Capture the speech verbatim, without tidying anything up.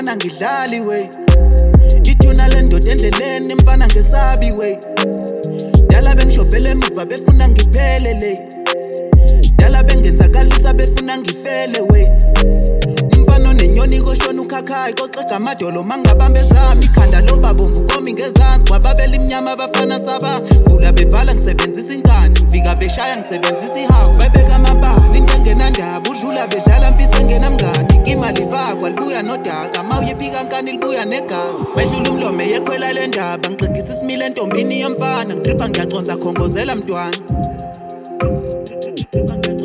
mfana ngidlali wey Ituna lendoda endleleni mfana ngesabi wey Dala bengishobhele emuva befuna ngiphele le Dala bengenzakalisa befuna ngifele wey Mfano nenyoni koshona ukhakhayi koxega amadolo mangabambe zami ikhanda lobabomvu komi ngezansi kwababela imnyama abafana saba Vula bevala ngisebenzisa inkani mfika beshaya ngisebenzisa ihawu bebeka amabali into engenandaba udlula bedlala mfise ngenamngani imali vakwa libuya nodaka mawuyephika nkani libuya negazi mehlula umlome yekhwela le ndaba ngixegisa isimile entombini yomfana ngitripa ngiyaconza khongozela mntwana